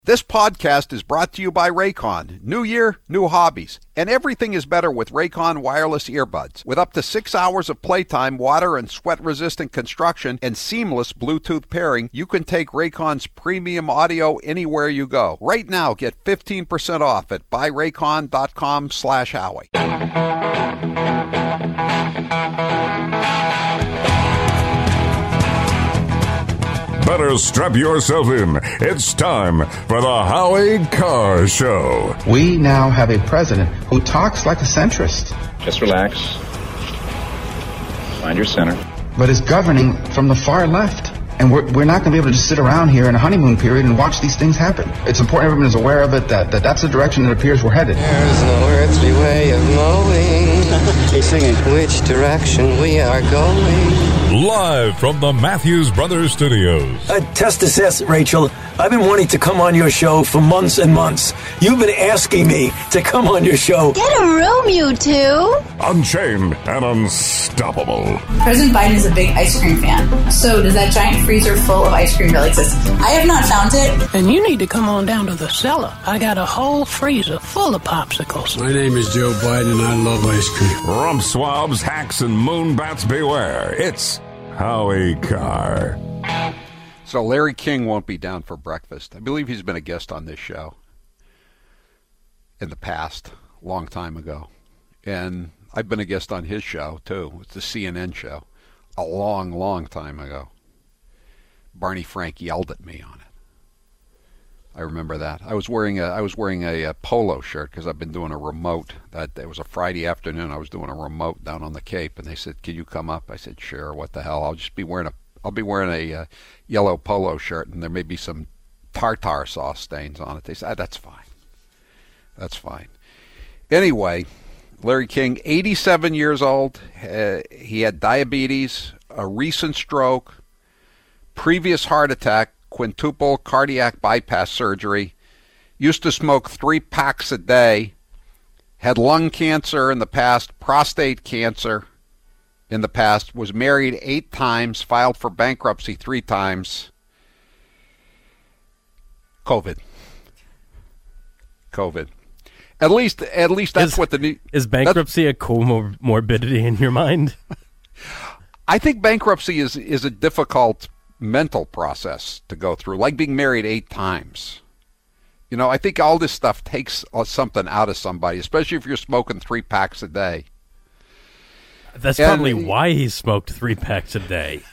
This podcast is brought to you by Raycon. New year, new hobbies. And everything is better with Raycon wireless earbuds. With up to 6 hours of playtime, water and sweat-resistant construction, and seamless Bluetooth pairing, you can take Raycon's premium audio anywhere you go. Right now, get 15% off at buyraycon.com/Howie. Better strap yourself in. It's time for the Howie Carr Show. We now have a president who talks like a centrist. Just relax. Find your center. But is governing from the far left. And we're not going to be able to just sit around here in a honeymoon period and watch these things happen. It's important everyone is aware of it, that's the direction it appears we're headed. There's no earthly way of knowing He's singing which direction we are going. Live from the Matthews Brothers Studios. Test assess, Rachel. I've been wanting to come on your show for months and months. You've been asking me to come on your show. Get a room, you two. Unchained and unstoppable. President Biden is a big ice cream fan. So does that giant freezer full of ice cream really exist? I have not found it. Then you need to come on down to the cellar. I got a whole freezer full of popsicles. My name is Joe Biden and I love ice cream. Rump swabs, hacks, and moonbats beware. It's Howie Carr. So Larry King won't be down for breakfast. I believe he's been a guest on this show in the past, a long time ago. And I've been a guest on his show, too. It's the CNN show, a long, long time ago. Barney Frank yelled at me on it. I remember that. I was wearing a polo shirt because I've been doing a remote. It was a Friday afternoon. I was doing a remote down on the Cape, and they said, "Can you come up?" I said, "Sure. What the hell? I'll be wearing a yellow polo shirt, and there may be some tartar sauce stains on it." They said, "That's fine. That's fine." Anyway, Larry King, 87 years old. He had diabetes, a recent stroke, previous heart attack, quintuple cardiac bypass surgery, used to smoke 3 packs a day, had lung cancer in the past, prostate cancer in the past, was married 8 times, filed for bankruptcy 3 times. COVID. At least that's what the new... Is bankruptcy a comorbidity in your mind? I think bankruptcy is a difficult mental process to go through, like being married 8 times. You know, I think all this stuff takes something out of somebody, especially if you're smoking 3 packs a day. That's probably why he smoked 3 packs a day.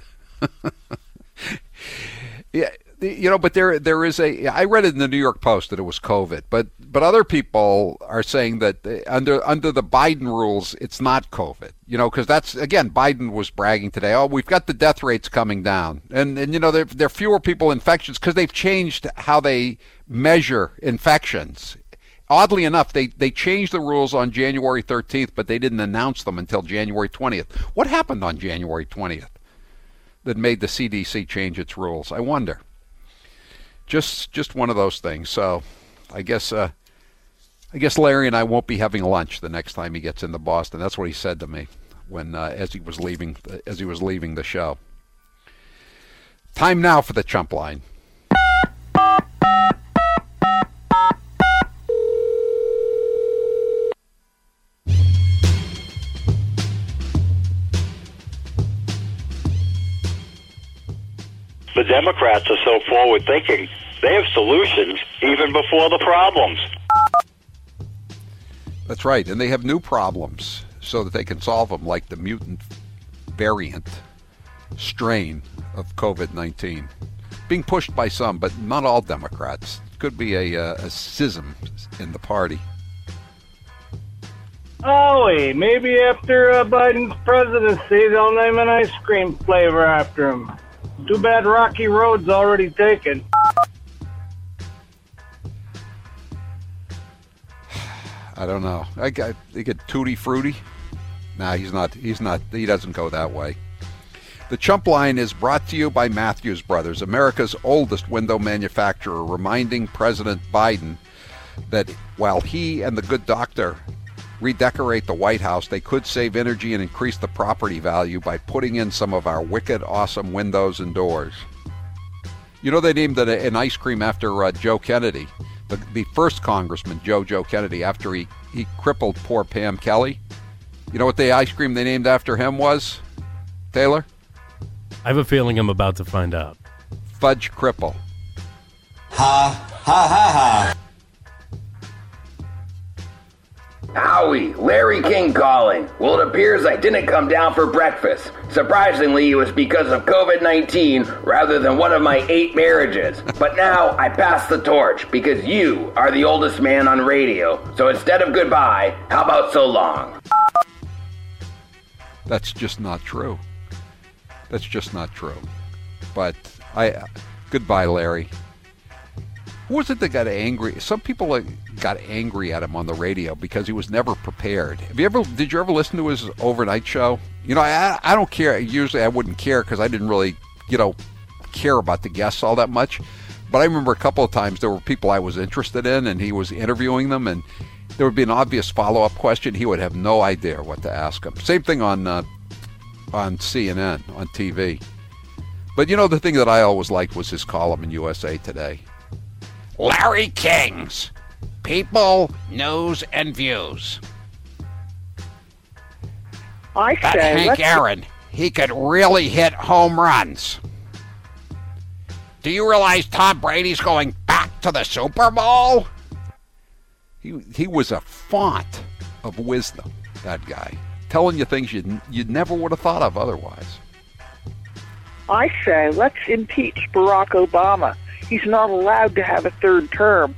Yeah, you know, but there is I read it in the New York Post that it was COVID, but other people are saying that under the Biden rules, it's not COVID. You know, because that's, again, Biden was bragging today, "Oh, we've got the death rates coming down," and you know, there are fewer people infections because they've changed how they measure infections. Oddly enough, they changed the rules on January 13th, but they didn't announce them until January 20th. What happened on January 20th that made the CDC change its rules? I wonder. Just one of those things. So I guess Larry and I won't be having lunch the next time he gets into Boston. That's what he said to me when as he was leaving the show. Time now for the chump line. The Democrats are so forward-thinking, they have solutions even before the problems. That's right, and they have new problems so that they can solve them, like the mutant variant strain of COVID-19. Being pushed by some, but not all Democrats. Could be a schism in the party. Howie, maybe after Biden's presidency, they'll name an ice cream flavor after him. Too bad Rocky Road's already taken. I don't know. I get Tutti Frutti. Nah, he's not. He doesn't go that way. The Chump Line is brought to you by Matthews Brothers, America's oldest window manufacturer, reminding President Biden that while he and the good doctor redecorate the White House, they could save energy and increase the property value by putting in some of our wicked awesome windows and doors. You know, they named an ice cream after Joe Kennedy, the first Congressman, Joe Kennedy, after he crippled poor Pam Kelly. You know what the ice cream they named after him was, Taylor? I have a feeling I'm about to find out. Fudge Cripple. Ha, ha, ha, ha. Howie, Larry King calling. Well, it appears I didn't come down for breakfast. Surprisingly, it was because of COVID-19 rather than one of my 8 marriages. But now I pass the torch because you are the oldest man on radio. So instead of goodbye, how about so long? That's just not true. That's just not true. But goodbye, Larry. Who was it that got angry? Some people got angry at him on the radio because he was never prepared. Did you ever listen to his overnight show? You know, I don't care. Usually I wouldn't care because I didn't really, care about the guests all that much. But I remember a couple of times there were people I was interested in and he was interviewing them, and there would be an obvious follow-up question. He would have no idea what to ask them. Same thing on CNN, on TV. But the thing that I always liked was his column in USA Today. Larry King's People, News, and Views. Hank Aaron, he could really hit home runs. Do you realize Tom Brady's going back to the Super Bowl? He was a font of wisdom, that guy. Telling you things you never would have thought of otherwise. I say, let's impeach Barack Obama. He's not allowed to have a third term.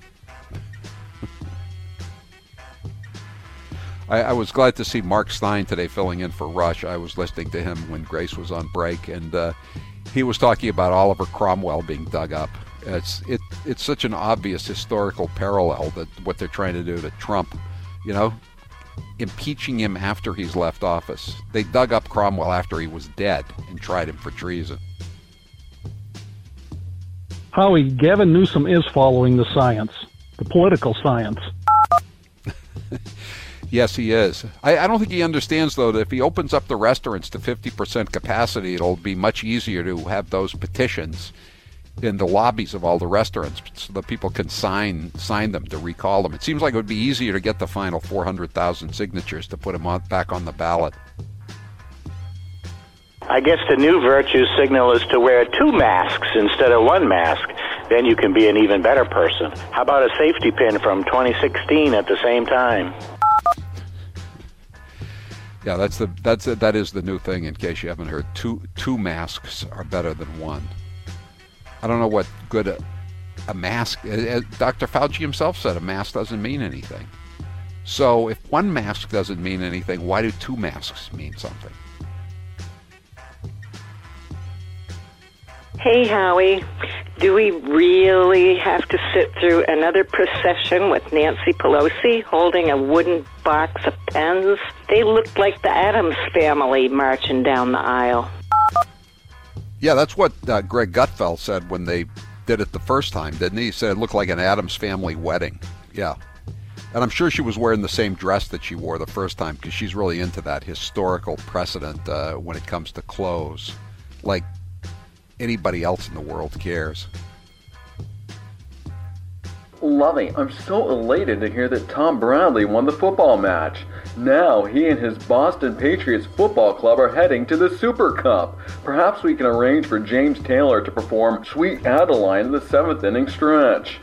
I was glad to see Mark Stein today filling in for Rush. I was listening to him when Grace was on break, and he was talking about Oliver Cromwell being dug up. It's such an obvious historical parallel that what they're trying to do to Trump, impeaching him after he's left office. They dug up Cromwell after he was dead and tried him for treason. Howie, Gavin Newsom is following the science, the political science. Yes, he is. I don't think he understands, though, that if he opens up the restaurants to 50% capacity, it'll be much easier to have those petitions in the lobbies of all the restaurants so that people can sign them to recall them. It seems like it would be easier to get the final 400,000 signatures to put him back on the ballot. I guess the new virtue signal is to wear 2 masks instead of 1 mask. Then you can be an even better person. How about a safety pin from 2016 at the same time? Yeah, that is the new thing. In case you haven't heard, two masks are better than 1. I don't know what good a mask. Dr. Fauci himself said a mask doesn't mean anything. So if 1 mask doesn't mean anything, why do 2 masks mean something? Hey, Howie, do we really have to sit through another procession with Nancy Pelosi holding a wooden box of pens? They looked like the Addams family marching down the aisle. Yeah, that's what Greg Gutfeld said when they did it the first time, didn't he? He said it looked like an Addams family wedding. Yeah. And I'm sure she was wearing the same dress that she wore the first time because she's really into that historical precedent when it comes to clothes. Like anybody else in the world cares. Lovey, I'm so elated to hear that Tom Bradley won the football match. Now he and his Boston Patriots football club are heading to the Super Cup. Perhaps we can arrange for James Taylor to perform Sweet Adeline in the 7th inning stretch.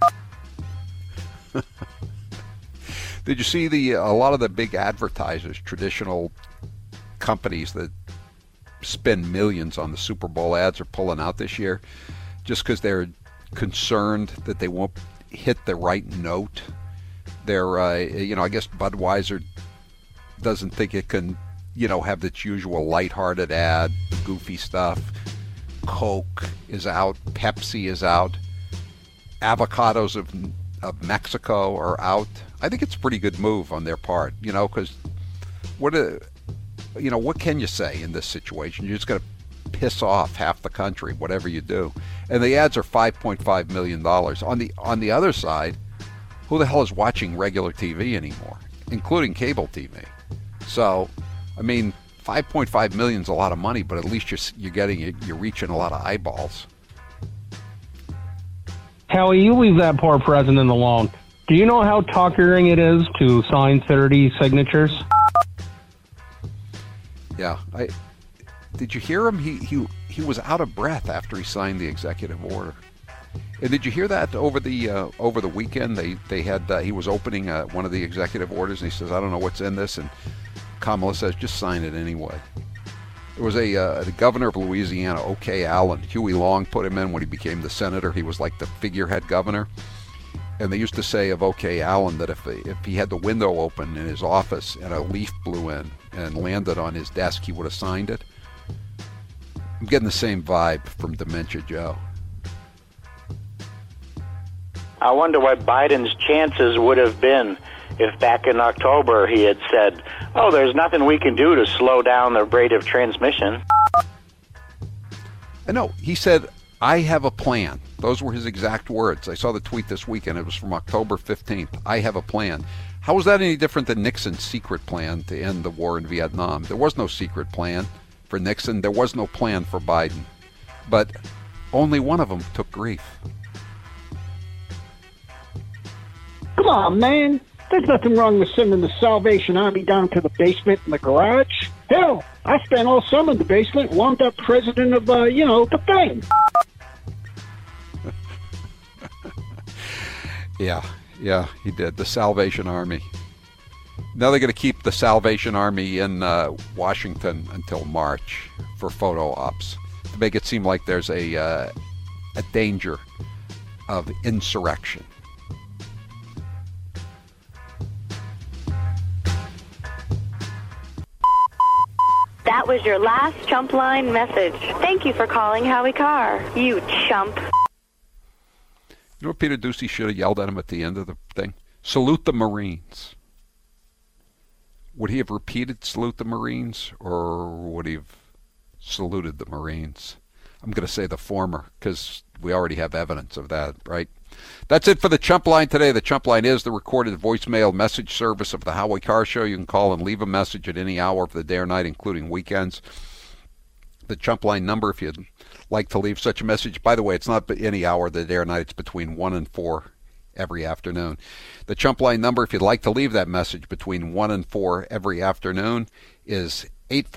Did you see a lot of the big advertisers, traditional companies that spend millions on the Super Bowl ads are pulling out this year just because they're concerned that they won't hit the right note? They're, I guess Budweiser doesn't think it can, have its usual lighthearted ad, goofy stuff. Coke is out. Pepsi is out. Avocados of Mexico are out. I think it's a pretty good move on their part, because what can you say in this situation? You're just going to piss off half the country, whatever you do. And the ads are $5.5 million. On the other side, who the hell is watching regular TV anymore, including cable TV? So, $5.5 million is a lot of money, but at least you're reaching a lot of eyeballs. Howie, you leave that poor president alone. Do you know how tuckering it is to sign 30 signatures? Yeah. Did you hear him? He was out of breath after he signed the executive order. And did you hear that over the weekend? They had he was opening one of the executive orders, and he says, "I don't know what's in this," and Kamala says, "Just sign it anyway." There was the governor of Louisiana, O.K. Allen. Huey Long put him in when he became the senator. He was like the figurehead governor. And they used to say of O.K. Allen that if he had the window open in his office and a leaf blew in and landed on his desk, he would have signed it. I'm getting the same vibe from Dementia Joe. I wonder what Biden's chances would have been if back in October he had said, "Oh, there's nothing we can do to slow down the rate of transmission." No, he said, "I have a plan." Those were his exact words. I saw the tweet this weekend. It was from October 15th. "I have a plan." How was that any different than Nixon's secret plan to end the war in Vietnam? There was no secret plan for Nixon. There was no plan for Biden. But only one of them took grief. Come on, man. There's nothing wrong with sending the Salvation Army down to the basement in the garage. Hell, I spent all summer in the basement, warmed up president of, the thing. Yeah, he did. The Salvation Army. Now they're going to keep the Salvation Army in Washington until March for photo ops to make it seem like there's a danger of insurrection. That was your last chump line message. Thank you for calling Howie Carr, you chump. You know what Peter Doocy should have yelled at him at the end of the thing? Salute the Marines. Would he have repeated salute the Marines, or would he have saluted the Marines? I'm going to say the former, because we already have evidence of that, right? That's it for the Chump Line today. The Chump Line is the recorded voicemail message service of the Howie Carr Show. You can call and leave a message at any hour of the day or night, including weekends. The Chump Line number, if you'd like to leave such a message. By the way, it's not any hour of the day or night. It's between 1 and 4 every afternoon. The Chump Line number, if you'd like to leave that message between 1 and 4 every afternoon, is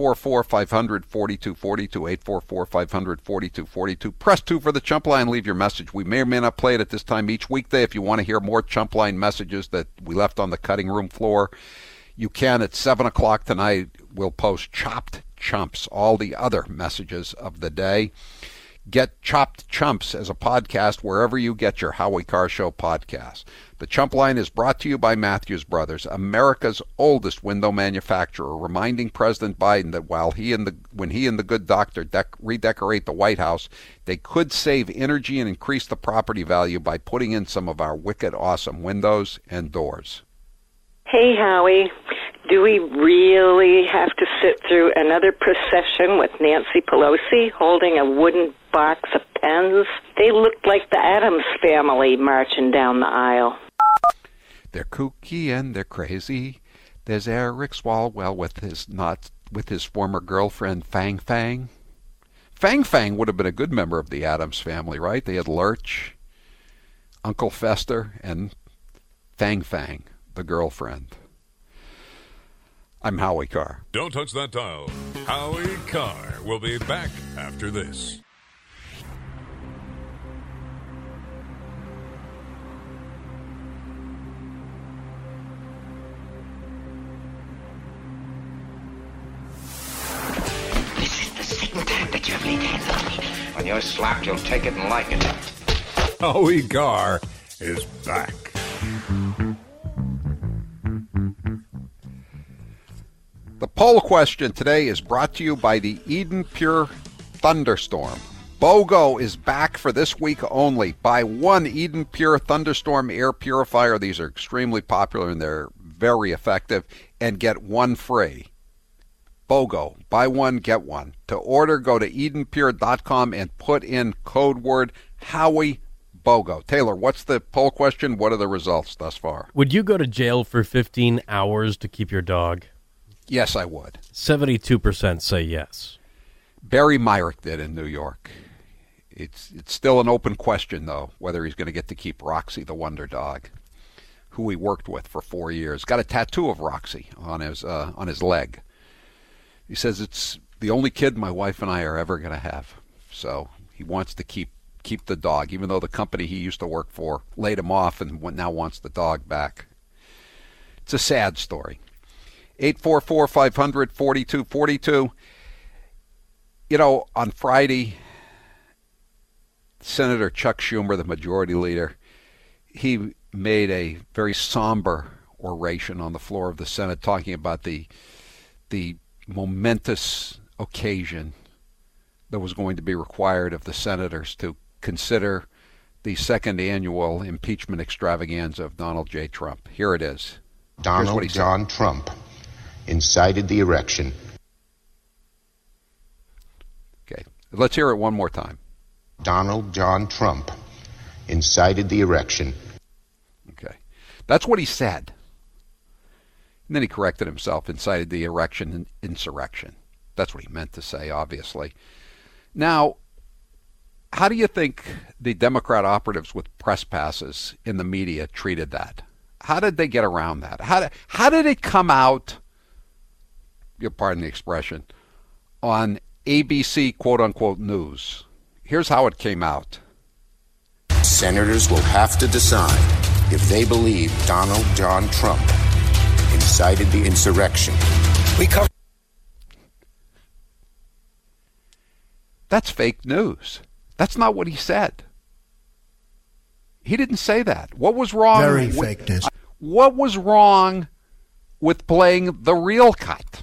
844-500-4242, 844-500-4242. Press 2 for the Chump Line. Leave your message. We may or may not play it at this time each weekday. If you want to hear more Chump Line messages that we left on the cutting room floor, you can at 7 o'clock tonight. We'll post Chopped Chumps, all the other messages of the day. Get Chopped Chumps as a podcast wherever you get your Howie Carr Show podcast. The Chump Line is brought to you by Matthews Brothers, America's oldest window manufacturer, reminding President Biden that when he and the good doctor redecorate the White House, they could save energy and increase the property value by putting in some of our wicked awesome windows and doors. Hey, Howie. Do we really have to sit through another procession with Nancy Pelosi holding a wooden box of pens? They looked like the Addams Family marching down the aisle. They're kooky and they're crazy. There's Eric Swalwell with his former girlfriend Fang Fang. Fang Fang would have been a good member of the Addams Family, right? They had Lurch, Uncle Fester, and Fang Fang, the girlfriend. I'm Howie Carr. Don't touch that dial. Howie Carr will be back after this. This is the second time that you've laid hands on me. When you're slapped, you'll take it and like it. Howie Carr is back. The poll question today is brought to you by the Eden Pure Thunderstorm. BOGO is back for this week only. Buy one Eden Pure Thunderstorm air purifier. These are extremely popular and they're very effective. And get one free. BOGO. Buy one, get one. To order, go to EdenPure.com and put in code word Howie BOGO. Taylor, what's the poll question? What are the results thus far? Would you go to jail for 15 hours to keep your dog? Yes, I would. 72% say yes. Barry Myrick did in New York. It's still an open question, though, whether he's going to get to keep Roxy the Wonder Dog, who he worked with for 4 years. Got a tattoo of Roxy on his leg. He says it's the only kid my wife and I are ever going to have. So he wants to keep the dog, even though the company he used to work for laid him off and now wants the dog back. It's a sad story. 844-500-4242. You know, on Friday, Senator Chuck Schumer, the majority leader, he made a very somber oration on the floor of the Senate talking about the momentous occasion that was going to be required of the senators to consider the second annual impeachment extravaganza of Donald J. Trump. Here it is. Donald John Trump incited the erection. Okay, let's hear it one more time. Donald John Trump incited the erection. Okay, that's what he said. And then he corrected himself, incited the erection and insurrection. That's what he meant to say, obviously. Now, how do you think the Democrat operatives with press passes in the media treated that? How did they get around that? How did it come out, you pardon the expression, on ABC quote-unquote news? Here's how it came out. Senators will have to decide if they believe Donald John Trump incited the insurrection. That's fake news. That's not what he said. He didn't say that. What was wrong? Very fake news. What was wrong with playing the real cut?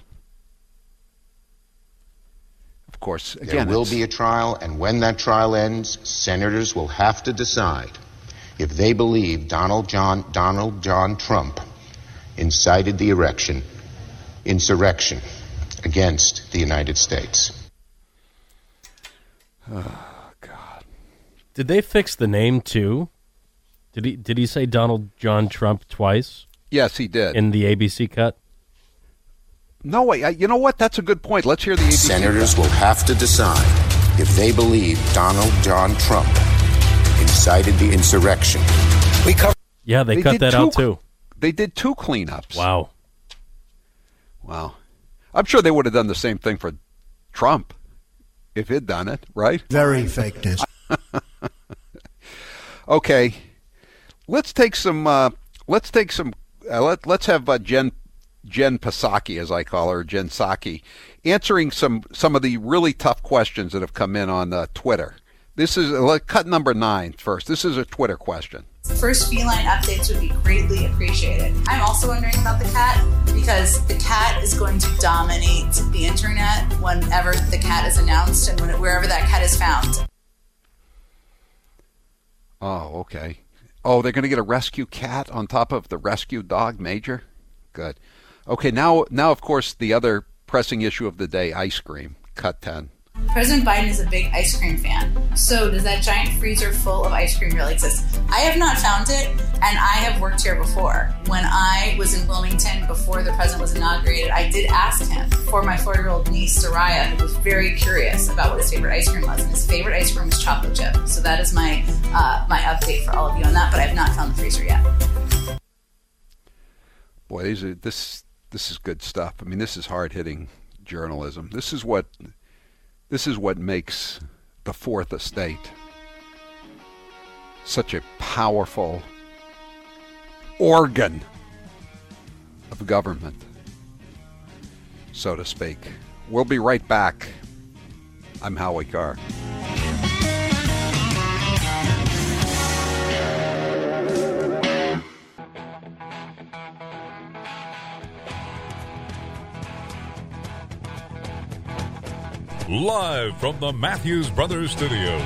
Of course, again, there will be a trial, and when that trial ends, senators will have to decide if they believe Donald John Trump incited the insurrection against the United States. Oh, God. Did they fix the name, too? Did he say Donald John Trump twice? Yes, he did. In the ABC cut? No way. You know what? That's a good point. Let's hear the ABC Senators cut. will have to decide if they believe Donald John Trump incited the insurrection. Yeah, they cut that out, too. They did 2 cleanups. Wow. I'm sure they would have done the same thing for Trump if he'd done it, right? Very fake news. Okay, let's have Jen Psaki, as I call her, Jen Psaki, answering some of the really tough questions that have come in on Twitter. This is cut number 9 first. This is a Twitter question. First feline updates would be greatly appreciated. I'm also wondering about the cat because the cat is going to dominate the internet whenever the cat is announced and wherever that cat is found. Oh, okay. Oh, they're going to get a rescue cat on top of the rescue dog, Major? Good. Okay, now of course, the other pressing issue of the day, ice cream. Cut 10. President Biden is a big ice cream fan. So does that giant freezer full of ice cream really exist? I have not found it, and I have worked here before. When I was in Wilmington before the president was inaugurated, I did ask him for my 4-year-old niece, Soraya, who was very curious about what his favorite ice cream was, and his favorite ice cream was chocolate chip. So that is my update for all of you on that, but I have not found the freezer yet. Boy, this is good stuff. I mean, this is hard-hitting journalism. This is what makes the Fourth Estate such a powerful organ of government, so to speak. We'll be right back. I'm Howie Carr. Live from the Matthews Brothers Studios.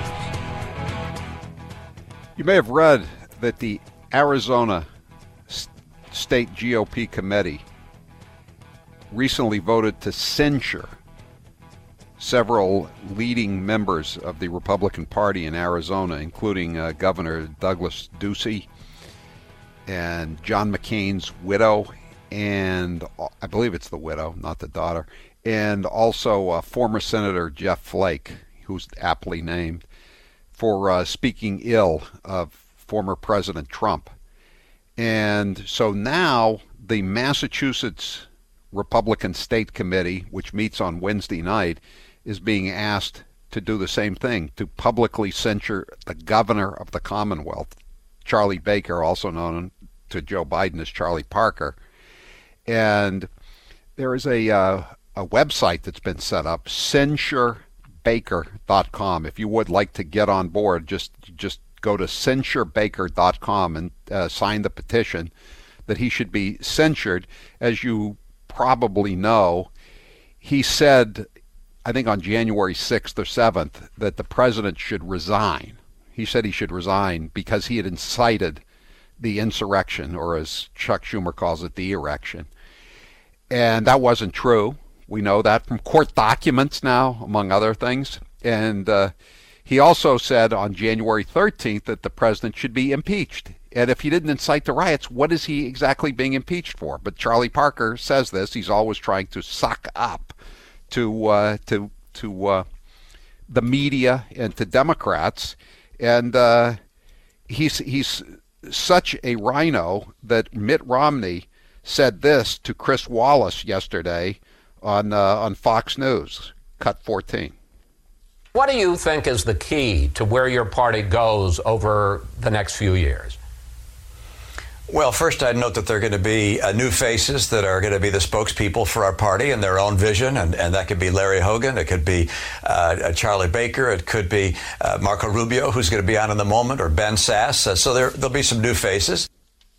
You may have read that the Arizona State GOP Committee recently voted to censure several leading members of the Republican Party in Arizona, including Governor Douglas Ducey and John McCain's widow, and I believe it's the widow, not the daughter, and also former Senator Jeff Flake, who's aptly named. for speaking ill of former President Trump. And so now the Massachusetts Republican State Committee, which meets on Wednesday night, is being asked to do the same thing, to publicly censure the governor of the Commonwealth, Charlie Baker, also known to Joe Biden as Charlie Parker. And there is a website that's been set up, censurebaker.com. If you would like to get on board, just go to censurebaker.com and sign the petition that he should be censured. As you probably know, he said, I think on January 6th or 7th, that the president should resign. He said he should resign because he had incited the insurrection, or as Chuck Schumer calls it, the erection. And that wasn't true. We know that from court documents now, among other things. And he also said on January 13th that the president should be impeached. And if he didn't incite the riots, what is he exactly being impeached for? But Charlie Parker says this. He's always trying to suck up to the media and to Democrats. And he's such a rhino that Mitt Romney said this to Chris Wallace yesterday on Fox News, Cut 14. What do you think is the key to where your party goes over the next few years? Well, first, I'd note that there are going to be new faces that are going to be the spokespeople for our party and their own vision, and that could be Larry Hogan, it could be Charlie Baker, it could be Marco Rubio, who's going to be on in the moment, or Ben Sasse. So there'll be some new faces.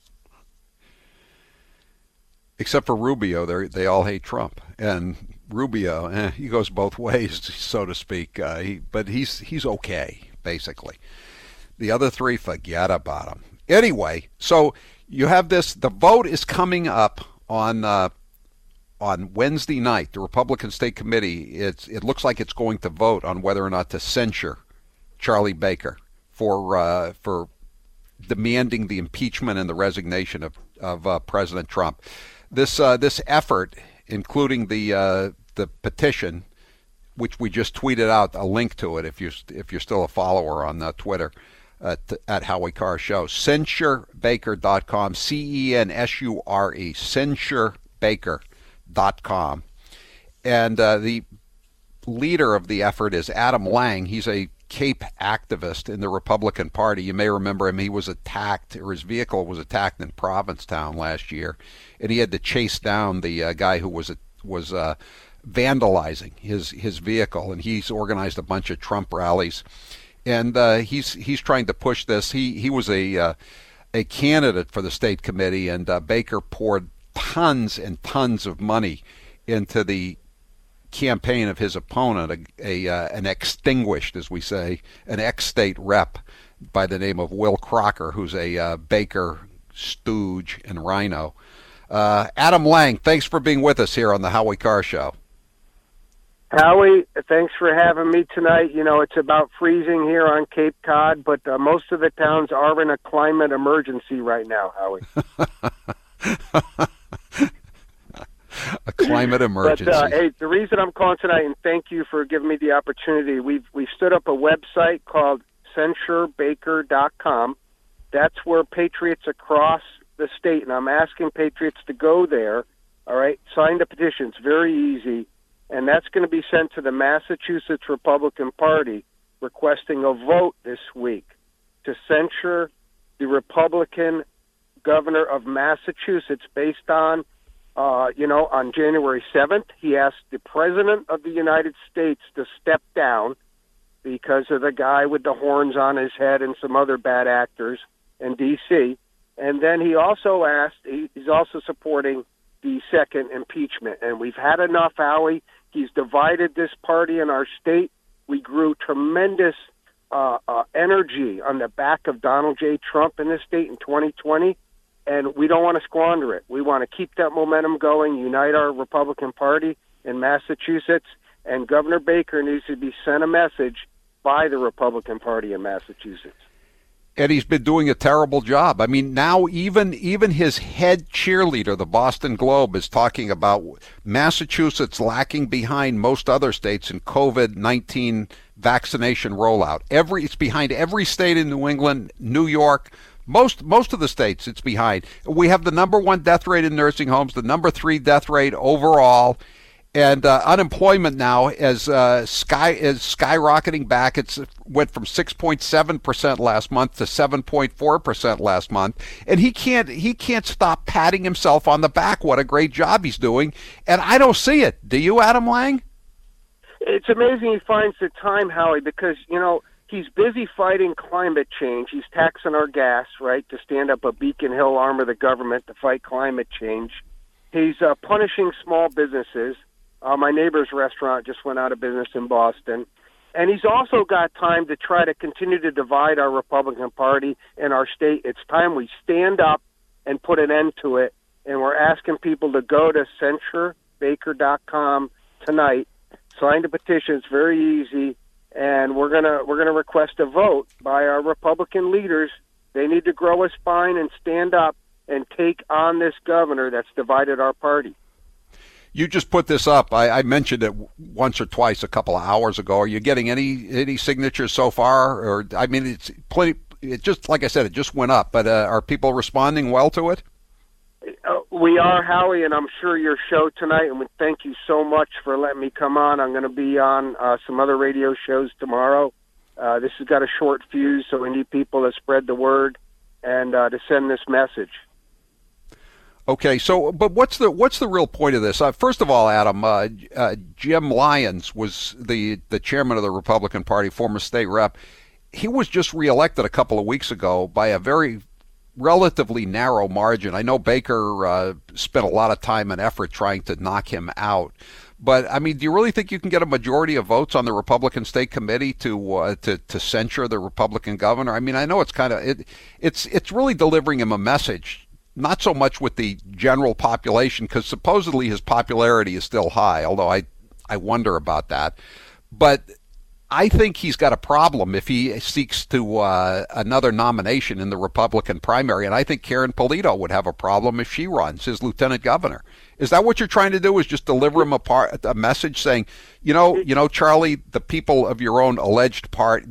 Except for Rubio, they all hate Trump, and Rubio, he goes both ways, so to speak. But he's okay, basically. The other three, forget about him. Anyway, so you have this. The vote is coming up on Wednesday night. The Republican State Committee, it looks like it's going to vote on whether or not to censure Charlie Baker for demanding the impeachment and the resignation of President Trump. This effort, including the petition, which we just tweeted out a link to it if you're still a follower on Twitter. At Howie Carr Show. Censurebaker.com, CENSURE, censurebaker.com. And the leader of the effort is Adam Lang. He's a Cape activist in the Republican Party. You may remember him. He was attacked, or his vehicle was attacked in Provincetown last year, and he had to chase down the guy who was vandalizing his vehicle, and he's organized a bunch of Trump rallies. And he's trying to push this. He was a candidate for the state committee, and Baker poured tons and tons of money into the campaign of his opponent, an extinguished, as we say, an ex-state rep by the name of Will Crocker, who's a Baker stooge and rhino. Adam Lang, thanks for being with us here on the Howie Carr Show. Howie, thanks for having me tonight. You know, it's about freezing here on Cape Cod, but most of the towns are in a climate emergency right now, Howie. A climate emergency. But, hey, the reason I'm calling tonight, and thank you for giving me the opportunity, we stood up a website called censurebaker.com. That's where patriots across the state, and I'm asking patriots to go there, all right, sign the petition. It's very easy. And that's going to be sent to the Massachusetts Republican Party requesting a vote this week to censure the Republican governor of Massachusetts based on, on January 7th, he asked the President of the United States to step down because of the guy with the horns on his head and some other bad actors in D.C. And then he also asked, he's also supporting the second impeachment. And we've had enough, Howie. He's divided this party in our state. We grew tremendous energy on the back of Donald J. Trump in this state in 2020, and we don't want to squander it. We want to keep that momentum going, unite our Republican Party in Massachusetts, and Governor Baker needs to be sent a message by the Republican Party in Massachusetts. And he's been doing a terrible job. I mean, now even his head cheerleader, the Boston Globe, is talking about Massachusetts lacking behind most other states in COVID-19 vaccination rollout. It's behind every state in New England, New York, most of the states it's behind. We have the number 1 death rate in nursing homes, the number 3 death rate overall, and unemployment now is skyrocketing back. It's went from 6.7% last month to 7.4% last month, and he can't stop patting himself on the back. What a great job he's doing, and I don't see it. Do you, Adam Lang? It's amazing he finds the time, Howie, because, he's busy fighting climate change. He's taxing our gas, right, to stand up a Beacon Hill arm of the government to fight climate change. He's punishing small businesses. My neighbor's restaurant just went out of business in Boston. And he's also got time to try to continue to divide our Republican Party and our state. It's time we stand up and put an end to it. And we're asking people to go to censurebaker.com tonight. Sign the petition. It's very easy, and we're gonna request a vote by our Republican leaders. They need to grow a spine and stand up and take on this governor that's divided our party. You just put this up. I mentioned it once or twice a couple of hours ago. Are you getting any signatures so far? Or I mean, it's plenty. It just, like I said, it just went up. But are people responding well to it? We are, Howie, and I'm sure your show tonight, and we thank you so much for letting me come on. I'm going to be on some other radio shows tomorrow. This has got a short fuse, so we need people to spread the word and to send this message. Okay, so but what's the real point of this? First of all, Adam, Jim Lyons was the chairman of the Republican Party, former state rep. He was just reelected a couple of weeks ago by a very relatively narrow margin. I know Baker spent a lot of time and effort trying to knock him out, but I mean, do you really think you can get a majority of votes on the Republican State Committee to censure the Republican governor? I mean, I know it's kind of it's really delivering him a message, not so much with the general population, because supposedly his popularity is still high, although I wonder about that. But I think he's got a problem if he seeks to another nomination in the Republican primary, and I think Karen Polito would have a problem if she runs as lieutenant governor. Is that what you're trying to do? Is just deliver him a message saying, Charlie, the people of your own alleged party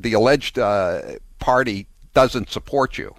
doesn't support you?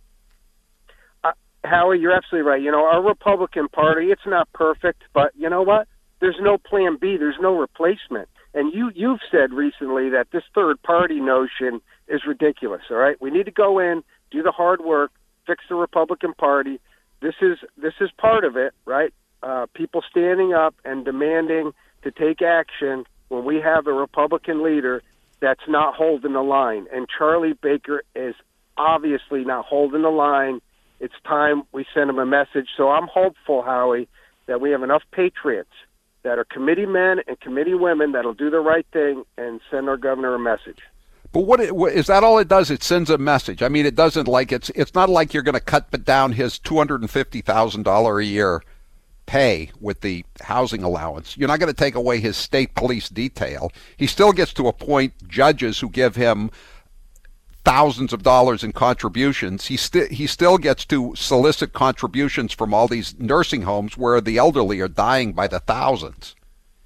Howie, you're absolutely right. Our Republican Party, it's not perfect, but you know what? There's no plan B. There's no replacement. And you've said recently that this third party notion is ridiculous, all right? We need to go in, do the hard work, fix the Republican Party. This is part of it, right? People standing up and demanding to take action when we have a Republican leader that's not holding the line. And Charlie Baker is obviously not holding the line. It's time we send him a message. So I'm hopeful, Howie, that we have enough patriots that are committee men and committee women that'll do the right thing and send our governor a message. But what is that? All it does? It sends a message. I mean, it doesn't it's not like you're going to cut down his $250,000 a year pay with the housing allowance. You're not going to take away his state police detail. He still gets to appoint judges who give him thousands of dollars in contributions. He still gets to solicit contributions from all these nursing homes where the elderly are dying by the thousands.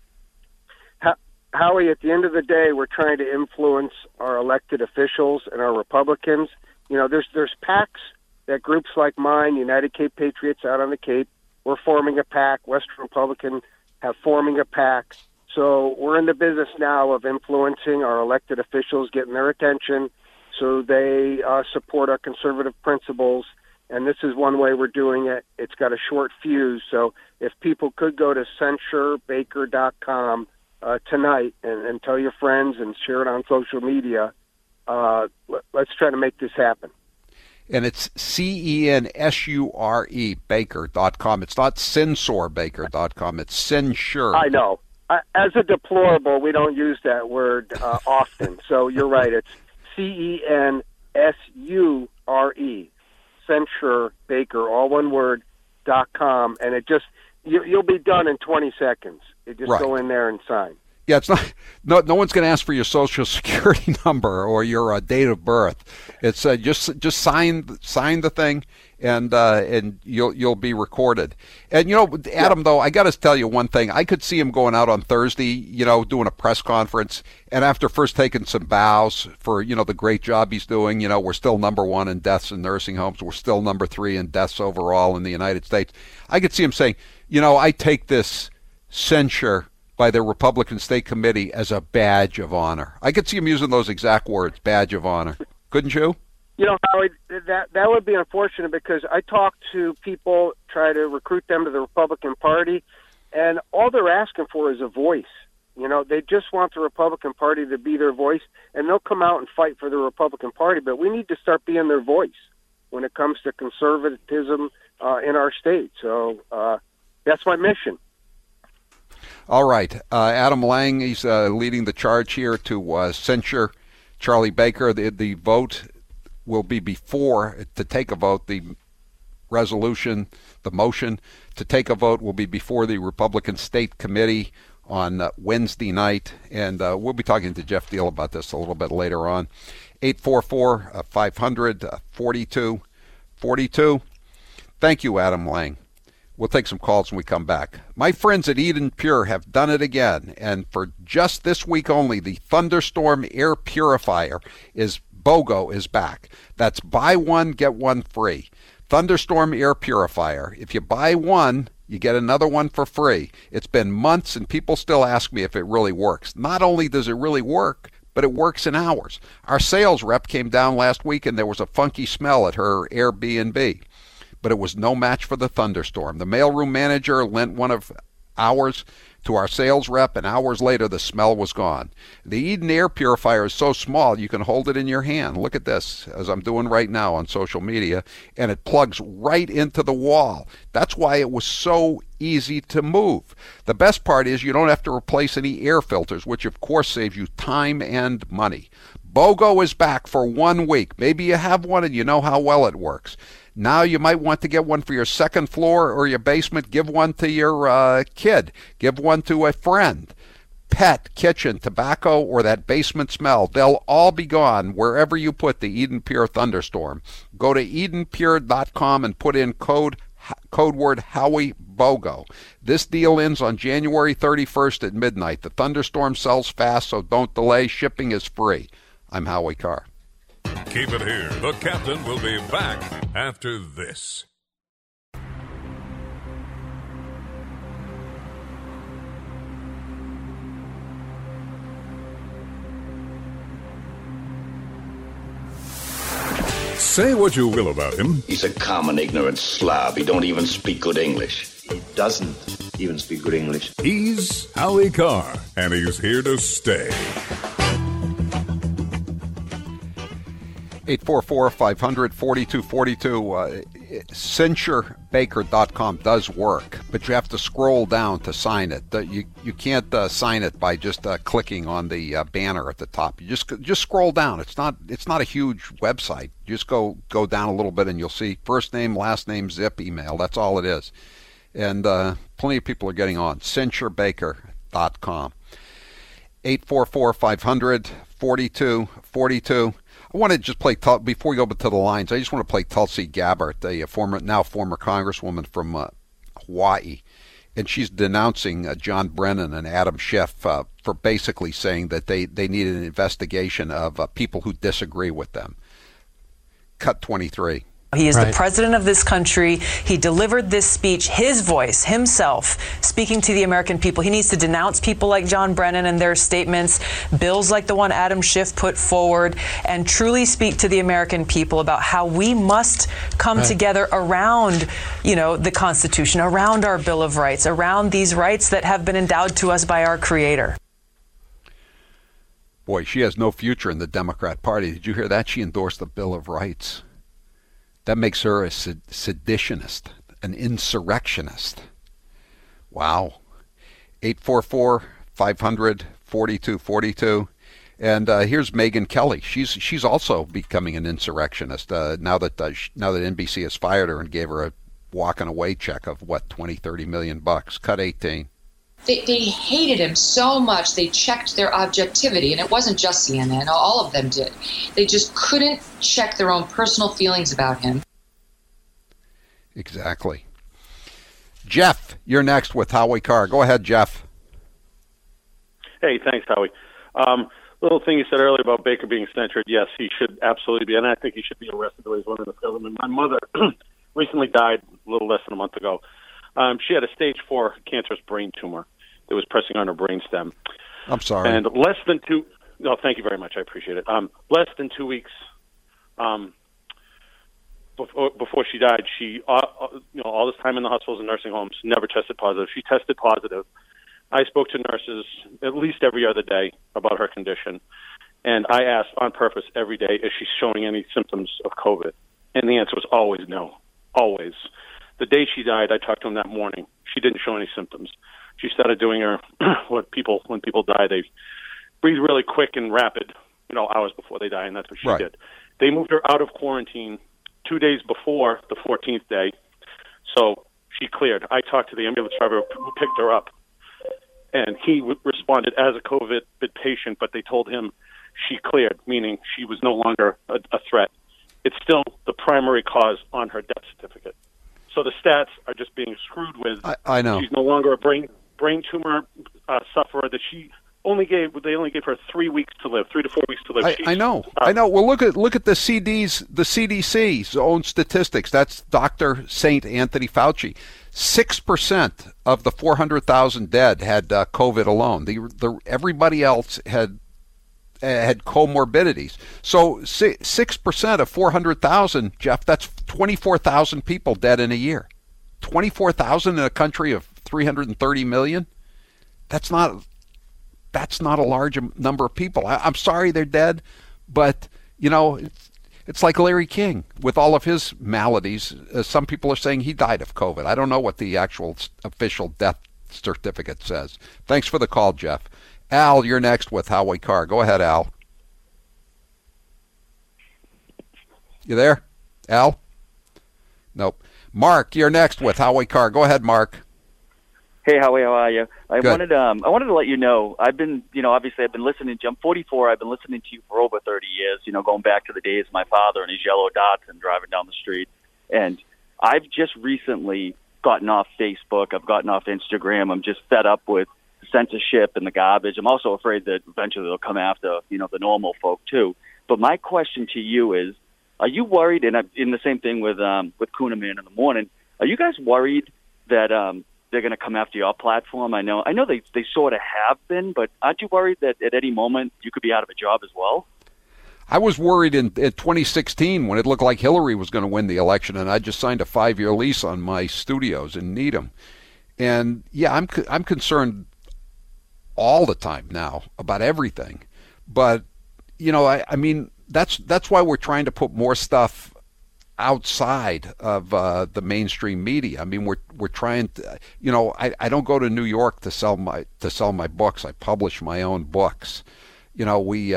Howie, at the end of the day, we're trying to influence our elected officials and our Republicans. There's PACs that groups like mine, United Cape Patriots out on the Cape, we're forming a PAC. Western Republican have forming a PAC. So we're in the business now of influencing our elected officials, getting their attention, so they support our conservative principles, and this is one way we're doing it. It's got a short fuse, so if people could go to censurebaker.com tonight and tell your friends and share it on social media, let's try to make this happen. And it's CENSURE Baker.com. It's not censorbaker.com. It's censure. I know. As a deplorable, we don't use that word often, so you're right. It's CENSURE, Censure Baker, all one word, .com, and it just you'll be done in 20 seconds. You just go in there and sign. Yeah, it's not. No one's going to ask for your social security number or your date of birth. It's just sign the thing, and you'll be recorded. And Adam, though, I got to tell you one thing. I could see him going out on Thursday, doing a press conference, and after first taking some bows for the great job he's doing. We're still number 1 in deaths in nursing homes. We're still number 3 in deaths overall in the United States. I could see him saying, I take this censure by the Republican State Committee as a badge of honor. I could see him using those exact words, badge of honor. Couldn't you? Howard, that would be unfortunate because I talk to people, try to recruit them to the Republican Party, and all they're asking for is a voice. They just want the Republican Party to be their voice, and they'll come out and fight for the Republican Party, but we need to start being their voice when it comes to conservatism in our state. So that's my mission. All right. Adam Lang, he's leading the charge here to censure Charlie Baker. The vote will be to take a vote. The resolution, the motion to take a vote will be before the Republican State Committee on Wednesday night. And we'll be talking to Jeff Deal about this a little bit later on. 844-500-4242. Thank you, Adam Lang. We'll take some calls when we come back. My friends at Eden Pure have done it again, and for just this week only, the Thunderstorm Air Purifier BOGO is back. That's buy one, get one free. Thunderstorm Air Purifier. If you buy one, you get another one for free. It's been months, and people still ask me if it really works. Not only does it really work, but it works in hours. Our sales rep came down last week, and there was a funky smell at her Airbnb. But it was no match for the Thunderstorm. The mailroom manager lent one of ours to our sales rep, and hours later the smell was gone. The Eden Air Purifier is so small you can hold it in your hand. Look at this, as I'm doing right now on social media, and it plugs right into the wall. That's why it was so easy to move. The best part is you don't have to replace any air filters, which of course saves you time and money. BOGO is back for 1 week. Maybe you have one and you know how well it works. Now you might want to get one for your second floor or your basement. Give one to your kid. Give one to a friend. Pet, kitchen, tobacco, or that basement smell. They'll all be gone wherever you put the Eden Pure Thunderstorm. Go to EdenPure.com and put in code word Howie BOGO. This deal ends on January 31st at midnight. The Thunderstorm sells fast, so don't delay. Shipping is free. I'm Howie Carr. Keep it here. The captain will be back after this. Say what you will about him. He's a common ignorant slob. He don't even speak good English. He doesn't even speak good English. He's Howie Carr, and he's here to stay. 844-500-4242. CensureBaker.com does work, but you have to scroll down to sign it. You can't sign it by just clicking on the banner at the top. You just scroll down. It's not a huge website. You just go down a little bit and you'll see first name, last name, zip, email. That's all it is. And plenty of people are getting on. CensureBaker.com. 844-500-4242. I want to just play, before we go to the lines, I just want to play Tulsi Gabbard, a former congresswoman from Hawaii. And she's denouncing John Brennan and Adam Schiff for basically saying that they need an investigation of people who disagree with them. Cut 23. He is the president of this country. He delivered this speech, his voice, himself, speaking to the American people. He needs to denounce people like John Brennan and their statements, bills like the one Adam Schiff put forward, and truly speak to the American people about how we must come together around, the Constitution, around our Bill of Rights, around these rights that have been endowed to us by our Creator. Boy, she has no future in the Democrat Party. Did you hear that? She endorsed the Bill of Rights. That makes her a seditionist, an insurrectionist. Wow. 844-500-4242. And here's Megyn Kelly. She's also becoming an insurrectionist now that NBC has fired her and gave her a walking away check of $20-30 million. Cut 18. They hated him so much, they checked their objectivity, and it wasn't just CNN, all of them did. They just couldn't check their own personal feelings about him. Exactly. Jeff, you're next with Howie Carr. Go ahead, Jeff. Hey, thanks, Howie. Little thing you said earlier about Baker being censored, yes, he should absolutely be, and I think he should be arrested the way he's running the film. And my mother recently died a little less than a month ago. She had a stage 4 cancerous brain tumor that was pressing on her brainstem. I'm sorry. And no, thank you very much. I appreciate it. Less than 2 weeks before she died, she, all this time in the hospitals and nursing homes, never tested positive. She tested positive. I spoke to nurses at least every other day about her condition, and I asked on purpose every day, is she showing any symptoms of COVID? And the answer was always no, always. The day she died, I talked to him that morning. She didn't show any symptoms. She started doing her when people die, they breathe really quick and rapid, hours before they die, and that's what she did. They moved her out of quarantine 2 days before the 14th day, so she cleared. I talked to the ambulance driver who picked her up, and he responded as a COVID patient, but they told him she cleared, meaning she was no longer a threat. It's still the primary cause on her death certificate. So the stats are just being screwed with. I know. She's no longer a brain tumor sufferer. That they only gave her 3 weeks to live, 3 to 4 weeks to live. I know. Well, look at the CDC's own statistics. That's Dr. St. Anthony Fauci. 6% of the 400,000 dead had COVID alone. Everybody else had comorbidities. So 6% of 400,000, Jeff, that's 24,000 people dead in a year. 24,000 in a country of 330 million? That's not a large number of people. I'm sorry they're dead, but, it's like Larry King with all of his maladies. Some people are saying he died of COVID. I don't know what the actual official death certificate says. Thanks for the call, Jeff. Al, you're next with Howie Carr. Go ahead, Al. You there, Al? Nope. Mark, you're next with Howie Carr. Go ahead, Mark. Hey, Howie, how are you? I Good. wanted to let you know, I've been, obviously I've been listening to you. I'm 44. I've been listening to you for over 30 years, going back to the days of my father and his yellow Datsun driving down the street. And I've just recently gotten off Facebook. I've gotten off Instagram. I'm just fed up with censorship and the garbage. I'm also afraid that eventually they'll come after, the normal folk too. But my question to you is, are you worried, and in the same thing with Kuhneman in the morning, are you guys worried that they're going to come after your platform? I know they sort of have been, but aren't you worried that at any moment you could be out of a job as well? I was worried in 2016 when it looked like Hillary was going to win the election, and I just signed a 5-year lease on my studios in Needham. And yeah, I'm concerned all the time now about everything. But I mean that's why we're trying to put more stuff outside of the mainstream media. I mean, we're trying to, I don't go to New York to sell my books. I publish my own books. We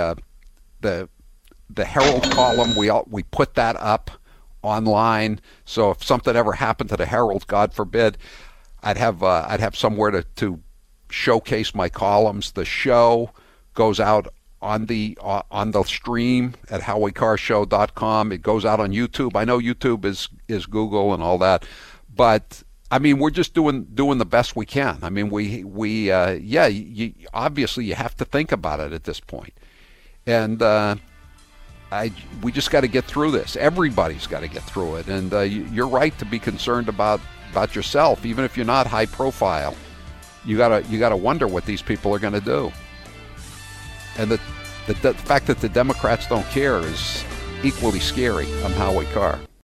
the Herald column, we put that up online. So if something ever happened to the Herald, God forbid, I'd have somewhere to showcase my columns. The show goes out on the stream at HowieCarrShow.com. It goes out on YouTube. I know YouTube is Google and all that, but I mean, we're just doing the best we can. I mean, obviously you have to think about it at this point, and we just got to get through this. Everybody's got to get through it, and you're right to be concerned about yourself, even if you're not high profile. You gotta wonder what these people are going to do. And the fact that the Democrats don't care is equally scary. I'm Howie Carr.